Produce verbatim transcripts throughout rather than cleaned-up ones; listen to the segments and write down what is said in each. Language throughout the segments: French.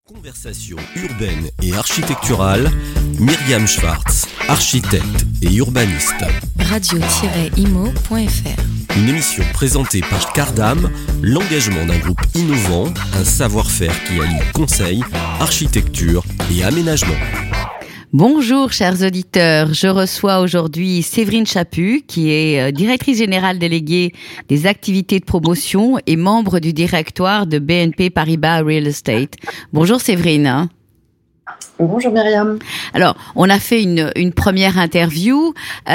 Conversation urbaine et architecturale, Myriam Schwartz, architecte et urbaniste. radio tiret imo point f r. Une émission présentée par Cardam, l'engagement d'un groupe innovant, un savoir-faire qui allie conseil, architecture et aménagement. Bonjour chers auditeurs, je reçois aujourd'hui Séverine Chaput qui est directrice générale déléguée des activités de promotion et membre du directoire de B N P Paribas Real Estate. Bonjour Séverine. Bonjour Myriam. Alors, on a fait une, une première interview.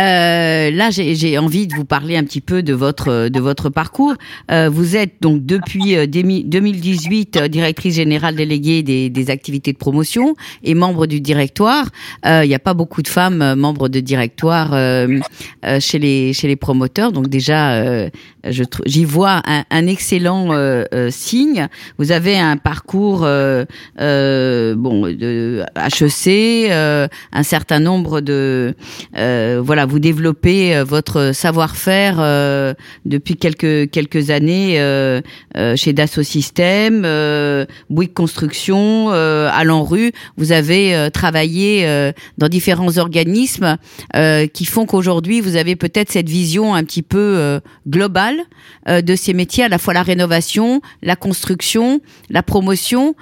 Euh, là, j'ai, j'ai envie de vous parler un petit peu de votre de votre parcours. Euh, vous êtes donc depuis euh, deux mille dix-huit euh, directrice générale déléguée des, des activités de promotion et membre du directoire. Il euh, n'y a pas beaucoup de femmes euh, membres de directoire euh, euh, chez les chez les promoteurs. Donc déjà, euh, je, j'y vois un, un excellent euh, euh, signe. Vous avez un parcours euh, euh, bon de H E C, euh, un certain nombre de euh, voilà, vous développez euh, votre savoir-faire euh, depuis quelques quelques années euh, euh, chez Dassault Systèmes, euh, Bouygues Construction, euh, à l'ANRU. Vous avez euh, travaillé euh, dans différents organismes euh, qui font qu'aujourd'hui vous avez peut-être cette vision un petit peu euh, globale euh, de ces métiers, à la fois la rénovation, la construction, la promotion.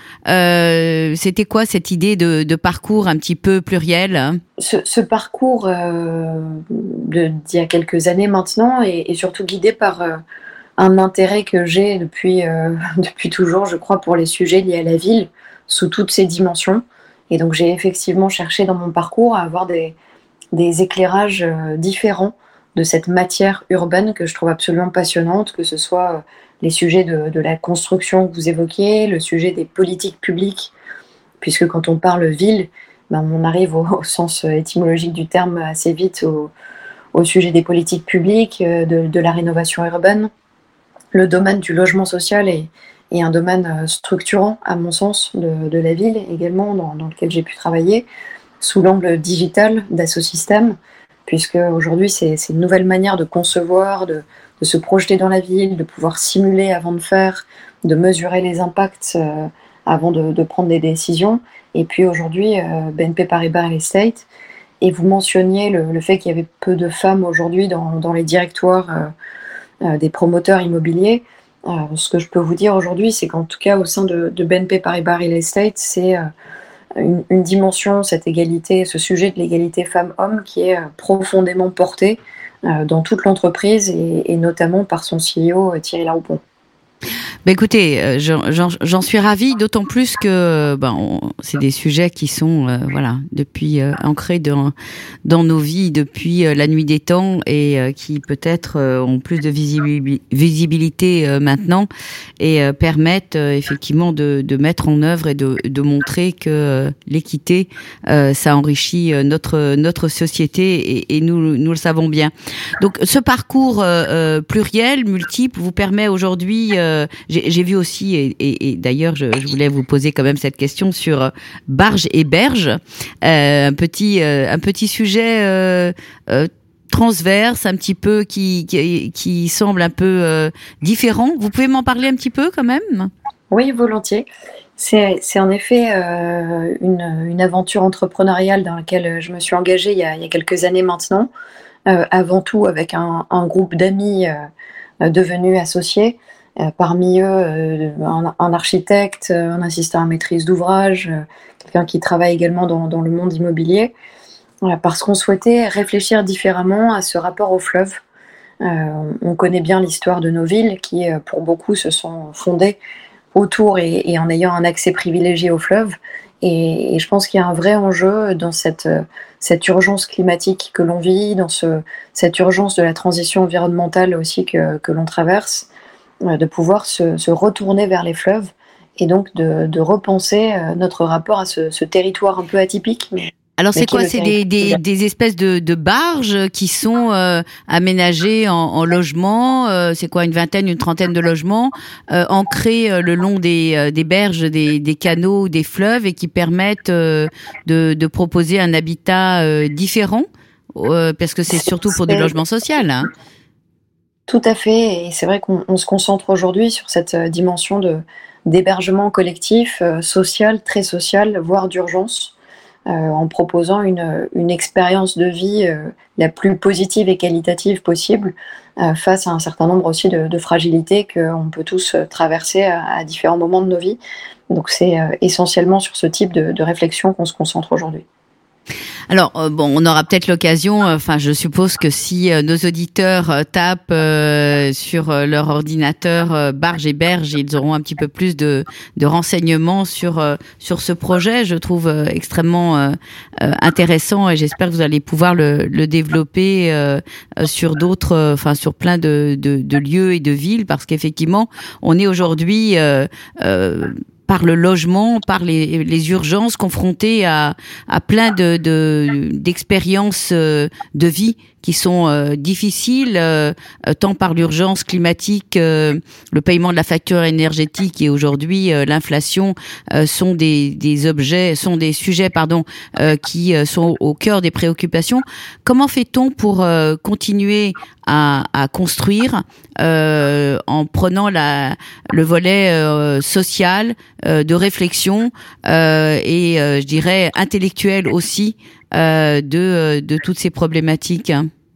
Euh, c'était quoi cette idée de, de parcours un petit peu pluriel? Ce, ce parcours euh, de, d'il y a quelques années maintenant est, est surtout guidé par euh, un intérêt que j'ai depuis, euh, depuis toujours, je crois, pour les sujets liés à la ville, sous toutes ses dimensions. Et donc j'ai effectivement cherché dans mon parcours à avoir des, des éclairages euh, différents de cette matière urbaine que je trouve absolument passionnante, que ce soit euh, les sujets de, de la construction que vous évoquiez, le sujet des politiques publiques, puisque quand on parle ville, ben on arrive au, au sens étymologique du terme assez vite au, au sujet des politiques publiques, de, de la rénovation urbaine. Le domaine du logement social est, est un domaine structurant, à mon sens, de, de la ville également, dans, dans lequel j'ai pu travailler, sous l'angle digital Dassault Systèmes, puisque aujourd'hui c'est, c'est une nouvelle manière de concevoir, de, de se projeter dans la ville, de pouvoir simuler avant de faire, de mesurer les impacts euh, avant de, de prendre des décisions. Et puis aujourd'hui, euh, B N P Paribas Real Estate. Et vous mentionniez le, le fait qu'il y avait peu de femmes aujourd'hui dans, dans les directoires euh, euh, des promoteurs immobiliers. Euh, ce que je peux vous dire aujourd'hui, c'est qu'en tout cas, au sein de, de B N P Paribas Real Estate, c'est euh, une, une dimension, cette égalité, ce sujet de l'égalité femmes-hommes qui est euh, profondément porté euh, dans toute l'entreprise et, et notamment par son C E O Thierry Laroupon. Ben écoutez, euh, j'en, j'en, j'en suis ravie, d'autant plus que ben, on, c'est des sujets qui sont euh, voilà depuis euh, ancrés dans dans nos vies depuis euh, la nuit des temps et euh, qui peut-être euh, ont plus de visibilité, visibilité euh, maintenant et euh, permettent euh, effectivement de, de mettre en œuvre et de, de montrer que euh, l'équité euh, ça enrichit euh, notre notre société et, et nous nous le savons bien. Donc ce parcours euh, euh, pluriel, multiple, vous permet aujourd'hui euh, J'ai, j'ai vu aussi, et, et, et d'ailleurs, je, je voulais vous poser quand même cette question sur Barge et Berge, euh, un petit, euh, un petit sujet euh, euh, transverse, un petit peu qui, qui, qui semble un peu euh, différent. Vous pouvez m'en parler un petit peu quand même? Oui, volontiers. C'est, c'est en effet euh, une, une aventure entrepreneuriale dans laquelle je me suis engagée il y a, il y a quelques années maintenant, euh, avant tout avec un, un groupe d'amis euh, devenus associés. Euh, parmi eux, euh, un, un architecte, un assistant à maîtrise d'ouvrage, euh, quelqu'un qui travaille également dans, dans le monde immobilier, euh, parce qu'on souhaitait réfléchir différemment à ce rapport au fleuve. Euh, on connaît bien l'histoire de nos villes qui, euh, pour beaucoup, se sont fondées autour et, et en ayant un accès privilégié au fleuve. Et, et je pense qu'il y a un vrai enjeu dans cette, cette urgence climatique que l'on vit, dans ce, cette urgence de la transition environnementale aussi que, que l'on traverse, de pouvoir se, se retourner vers les fleuves et donc de, de repenser notre rapport à ce, ce territoire un peu atypique. Mais, Alors c'est mais quoi? C'est des, des, des espèces de, de barges qui sont euh, aménagées en, en logement. Euh, c'est quoi, une vingtaine, une trentaine de logements euh, ancrés euh, le long des, euh, des berges, des, des canaux, des fleuves et qui permettent euh, de, de proposer un habitat euh, différent euh, parce que c'est surtout pour du logement social. Hein. Tout à fait, et c'est vrai qu'on on se concentre aujourd'hui sur cette dimension de, d'hébergement collectif, euh, social, très social, voire d'urgence, euh, en proposant une, une expérience de vie euh, la plus positive et qualitative possible, euh, face à un certain nombre aussi de, de fragilités qu'on peut tous traverser à, à différents moments de nos vies. Donc c'est euh, essentiellement sur ce type de, de réflexion qu'on se concentre aujourd'hui. Alors euh, bon, on aura peut-être l'occasion. Enfin, euh, je suppose que si euh, nos auditeurs euh, tapent euh, sur euh, leur ordinateur euh, Barge et Berge, ils auront un petit peu plus de, de renseignements sur euh, sur ce projet. Je trouve euh, extrêmement euh, euh, intéressant et j'espère que vous allez pouvoir le, le développer euh, sur d'autres, enfin euh, sur plein de, de, de lieux et de villes, parce qu'effectivement, on est aujourd'hui euh, euh, par le logement, par les, les urgences, confrontés à, à plein de, de, d'expériences euh, de vie qui sont euh, difficiles, euh, tant par l'urgence climatique, euh, le paiement de la facture énergétique et aujourd'hui euh, l'inflation euh, sont des, des objets, sont des sujets, pardon, euh, qui euh, sont au cœur des préoccupations. Comment fait-on pour euh, continuer à, à construire euh, en prenant la, le volet euh, social, euh, de réflexion euh, et euh, je dirais intellectuel aussi euh, de, de toutes ces problématiques?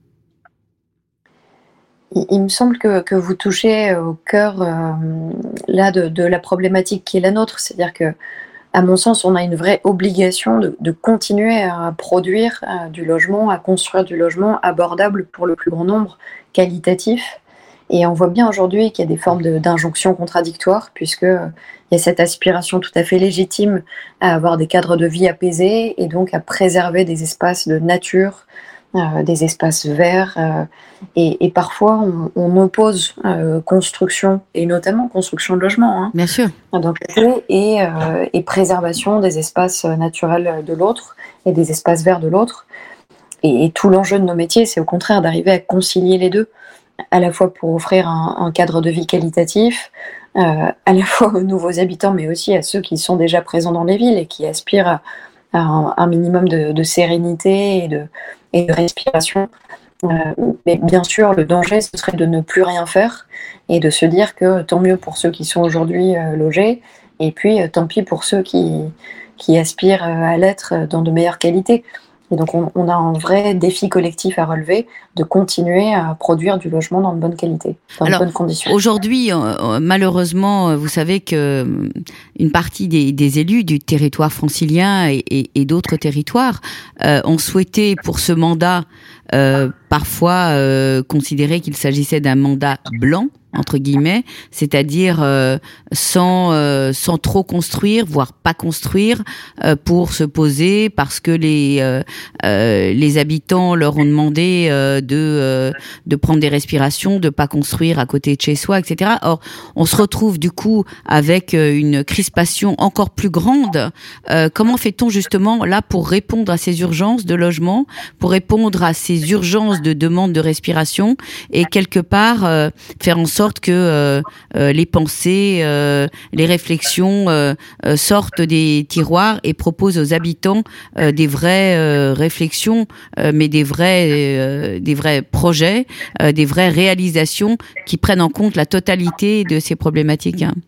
Il, il me semble que, que vous touchez au cœur euh, là de, de la problématique qui est la nôtre, c'est-à-dire que, à mon sens, on a une vraie obligation de, de continuer à produire euh, du logement, à construire du logement abordable pour le plus grand nombre, qualitatif. Et on voit bien aujourd'hui qu'il y a des formes de, d'injonctions contradictoires, puisque euh, il y a cette aspiration tout à fait légitime à avoir des cadres de vie apaisés et donc à préserver des espaces de nature, euh, des espaces verts. Euh, et, et parfois, on, on oppose euh, construction, et notamment construction de logement, hein, Bien sûr, d'un côté, et, euh, et préservation des espaces naturels de l'autre et des espaces verts de l'autre. Et, et tout l'enjeu de nos métiers, c'est au contraire d'arriver à concilier les deux, à la fois pour offrir un, un cadre de vie qualitatif, euh, à la fois aux nouveaux habitants, mais aussi à ceux qui sont déjà présents dans les villes et qui aspirent à, à un, un minimum de, de sérénité et de, et de respiration. Euh, mais bien sûr, le danger, ce serait de ne plus rien faire et de se dire que tant mieux pour ceux qui sont aujourd'hui euh, logés, et puis euh, tant pis pour ceux qui, qui aspirent euh, à l'être dans de meilleures qualités. Et donc on, on a un vrai défi collectif à relever, de continuer à produire du logement dans de bonnes qualités, dans Alors, de bonnes conditions. Aujourd'hui, euh, malheureusement, vous savez que une partie des, des élus du territoire francilien et, et, et d'autres territoires euh, ont souhaité pour ce mandat euh, parfois euh, considérer qu'il s'agissait d'un mandat blanc, entre guillemets, c'est-à-dire euh, sans euh, sans trop construire, voire pas construire, euh, pour se poser, parce que les euh, euh, les habitants leur ont demandé euh, de euh, de prendre des respirations, de pas construire à côté de chez soi, et cetera. Or, on se retrouve du coup avec une crispation encore plus grande. Euh, comment fait-on justement là pour répondre à ces urgences de logement, pour répondre à ces urgences de demande de respiration et quelque part euh, faire en sorte que euh, euh, les pensées, euh, les réflexions euh, euh, sortent des tiroirs et proposent aux habitants euh, des vraies euh, réflexions, euh, mais des vrais, euh, des vrais projets, euh, des vraies réalisations qui prennent en compte la totalité de ces problématiques. Hein.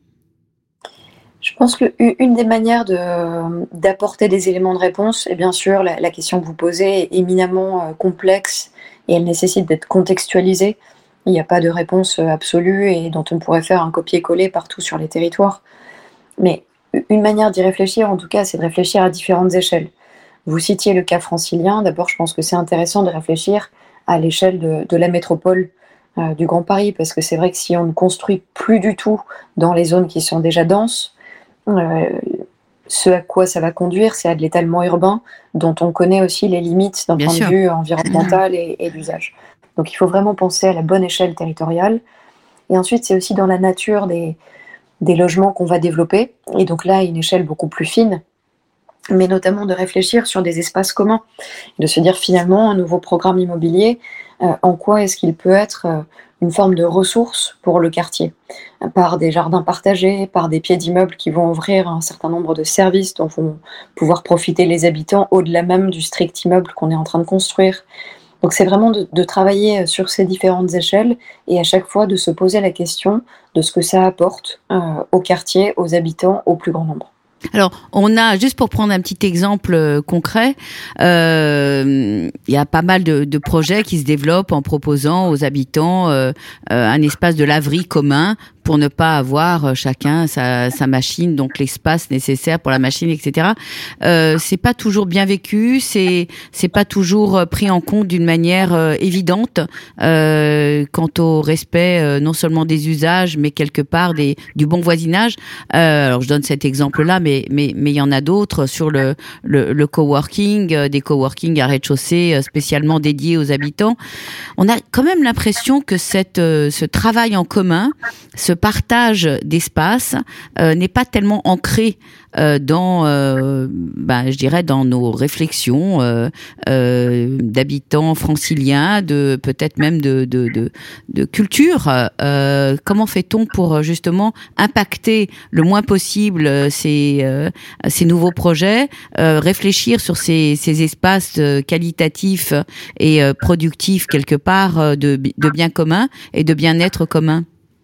Je pense qu'une des manières de, d'apporter des éléments de réponse, et bien sûr la, la question que vous posez est éminemment euh, complexe et elle nécessite d'être contextualisée. Il n'y a pas de réponse absolue et dont on pourrait faire un copier-coller partout sur les territoires. Mais une manière d'y réfléchir, en tout cas, c'est de réfléchir à différentes échelles. Vous citiez le cas francilien. D'abord, je pense que c'est intéressant de réfléchir à l'échelle de, de la métropole euh, du Grand Paris, parce que c'est vrai que si on ne construit plus du tout dans les zones qui sont déjà denses, euh, ce à quoi ça va conduire, c'est à de l'étalement urbain, dont on connaît aussi les limites d'un Bien point sûr. de vue environnemental et, et d'usage. Donc il faut vraiment penser à la bonne échelle territoriale. Et ensuite, c'est aussi dans la nature des, des logements qu'on va développer. Et donc là, à une échelle beaucoup plus fine, mais notamment de réfléchir sur des espaces communs. De se dire finalement, un nouveau programme immobilier, euh, en quoi est-ce qu'il peut être euh, une forme de ressource pour le quartier, par des jardins partagés, par des pieds d'immeubles qui vont ouvrir un certain nombre de services dont vont pouvoir profiter les habitants au-delà même du strict immeuble qu'on est en train de construire. Donc c'est vraiment de, de travailler sur ces différentes échelles et à chaque fois de se poser la question de ce que ça apporte euh, au quartier, aux habitants, au plus grand nombre. Alors, on a, juste pour prendre un petit exemple euh, concret, euh, il y a pas mal de, de projets qui se développent en proposant aux habitants euh, euh, un espace de laverie commun pour ne pas avoir chacun sa, sa machine, donc l'espace nécessaire pour la machine, et cetera. Euh, c'est pas toujours bien vécu, c'est c'est pas toujours pris en compte d'une manière euh, évidente euh, quant au respect euh, non seulement des usages, mais quelque part des du bon voisinage. Euh, alors je donne cet exemple-là, mais mais mais il y en a d'autres sur le le, le coworking, euh, des coworking à rez-de-chaussée euh, spécialement dédiés aux habitants. On a quand même l'impression que cette euh, ce travail en commun, ce partage d'espace euh, n'est pas tellement ancré euh, dans, euh, ben, je dirais, dans nos réflexions euh, euh, d'habitants franciliens, de peut-être même de de de, de culture. Euh, comment fait-on pour justement impacter le moins possible ces euh, ces nouveaux projets, euh, réfléchir sur ces ces espaces qualitatifs et euh, productifs quelque part de de bien commun et de bien-être commun?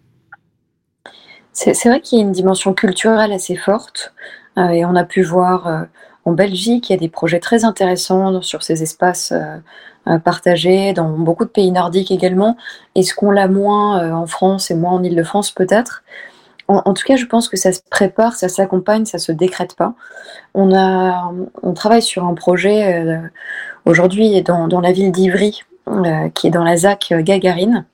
C'est, c'est vrai qu'il y a une dimension culturelle assez forte euh, et on a pu voir euh, en Belgique, il y a des projets très intéressants sur ces espaces euh, euh, partagés, dans beaucoup de pays nordiques également. Est-ce qu'on l'a moins euh, en France et moins en Île-de-France peut-être? En, en tout cas, je pense que ça se prépare, ça s'accompagne, ça se décrète pas. On, a, on travaille sur un projet euh, aujourd'hui dans, dans la ville d'Ivry, euh, qui est dans la Z A C Gagarine.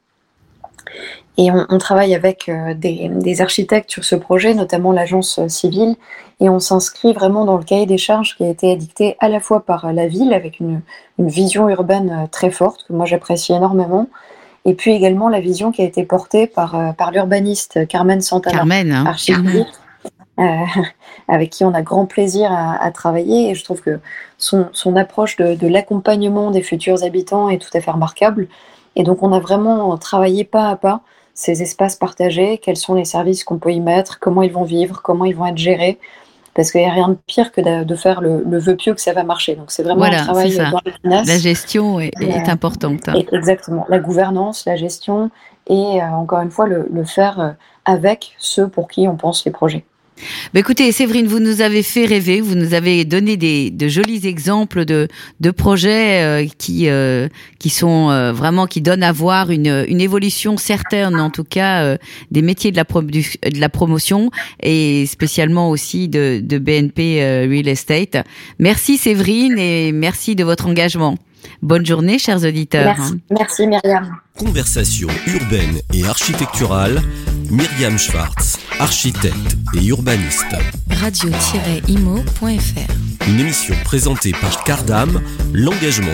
Et on, on travaille avec euh, des, des architectes sur ce projet, notamment l'agence euh, civile, et on s'inscrit vraiment dans le cahier des charges qui a été édicté à la fois par la ville, avec une, une vision urbaine euh, très forte, que moi j'apprécie énormément, et puis également la vision qui a été portée par, euh, par l'urbaniste Carmen Santana, Carmen, hein, architecte, euh, avec qui on a grand plaisir à, à travailler, et je trouve que son, son approche de, de l'accompagnement des futurs habitants est tout à fait remarquable. Et donc on a vraiment travaillé pas à pas ces espaces partagés, quels sont les services qu'on peut y mettre, comment ils vont vivre, comment ils vont être gérés, parce qu'il n'y a rien de pire que de, de faire le, le vœu pieux que ça va marcher. Donc c'est vraiment voilà, un travail dans les finances. La gestion est, est euh, importante. Hein. Exactement, la gouvernance, la gestion, et euh, encore une fois le, le faire avec ceux pour qui on pense les projets. Bah écoutez, Séverine, vous nous avez fait rêver, vous nous avez donné des de jolis exemples de de projets euh, qui euh, qui sont euh, vraiment qui donnent à voir une une évolution certaine, en tout cas euh, des métiers de la pro- de la promotion et spécialement aussi de de B N P euh, Real Estate. Merci Séverine et merci de votre engagement. Bonne journée, chers auditeurs. Merci, merci Myriam. Conversation urbaine et architecturale, Myriam Schwartz, architecte et urbaniste. radio tiret imo point f r. Une émission présentée par Cardam, l'engagement